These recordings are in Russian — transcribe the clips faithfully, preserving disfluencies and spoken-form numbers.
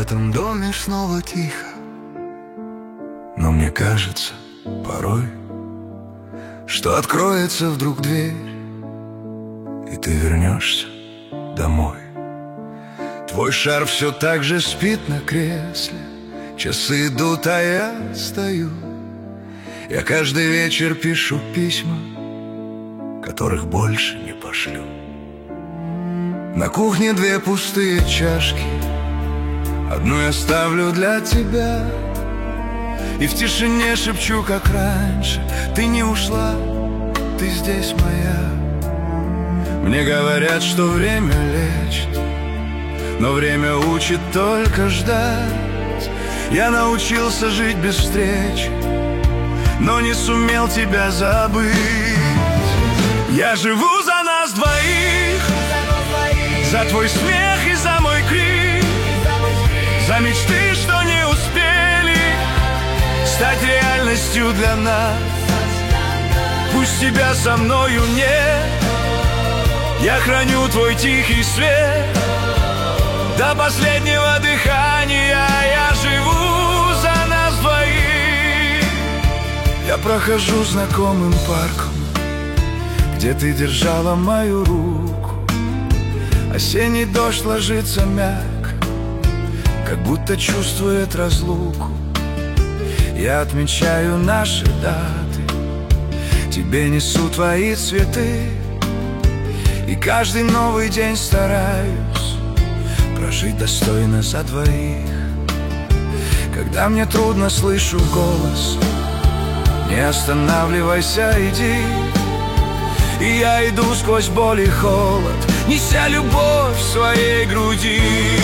этом доме снова тихо. Но мне кажется порой, что откроется вдруг дверь, и ты вернешься домой. Твой шар все так же спит на кресле, часы идут, а я стою. Я каждый вечер пишу письма, которых больше не пошлю. На кухне две пустые чашки, одну я ставлю для тебя. И в тишине шепчу, как раньше: ты не ушла, ты здесь моя. Мне говорят, что время лечит, но время учит только ждать. Я научился жить без встреч, но не сумел тебя забыть. Я живу за нас двоих, за твой смех и за мой крик, за мечты, что не успели стать реальностью для нас. Пусть тебя со мною нет, я храню твой тихий свет до последнего дыхания. Я живу за нас двоих. Я прохожу знакомым парком, где ты держала мою руку. Осенний дождь ложится мягко, как будто чувствует разлуку. Я отмечаю наши даты, тебе несу твои цветы, и каждый новый день стараюсь прожить достойно за двоих. Когда мне трудно, слышу голос: не останавливайся, иди. И я иду сквозь боль и холод, неся любовь в своей груди.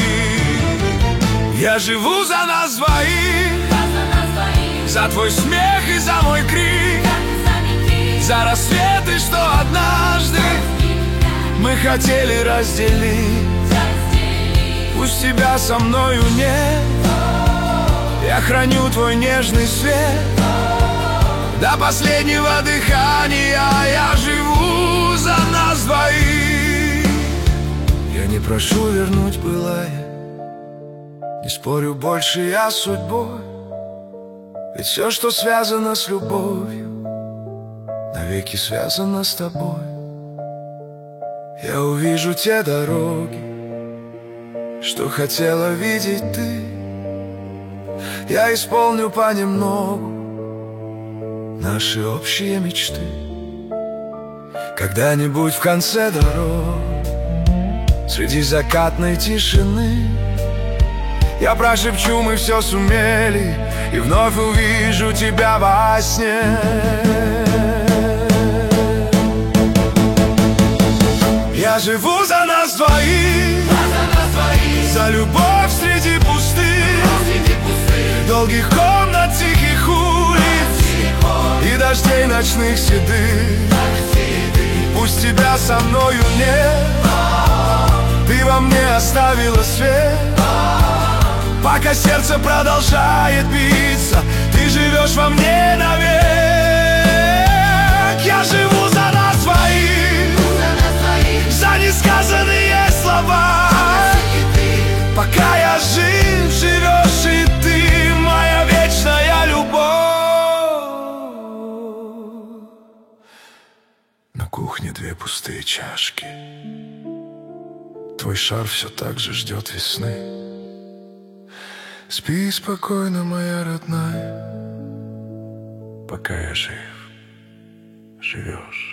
Я живу за нас двоих, за твой смех и за мой крик, за рассветы, что однажды мы хотели разделить. Пусть тебя со мною нет, я храню твой нежный свет до последнего дыхания. Я живу за нас двоих. Я не прошу вернуть былое, не спорю больше я с судьбой, ведь все, что связано с любовью, навеки связано с тобой. Я увижу те дороги, что хотела видеть ты. Я исполню понемногу наши общие мечты. Когда-нибудь в конце дорог, среди закатной тишины, я прошепчу: мы все сумели, и вновь увижу тебя во сне. Я живу за нас двоих, за любовь среди пустых, долгих комнат, тихих улиц и дождей ночных седых. Пусть тебя со мною нет, ты во мне оставила свет. Пока сердце продолжает биться, ты живешь во мне навек. Я живу за нас двоих, за несказанные слова. Пока я жив, живешь и ты, моя вечная любовь. На кухне две пустые чашки, твой шар все так же ждет весны. Спи спокойно, моя родная, пока я жив, живешь.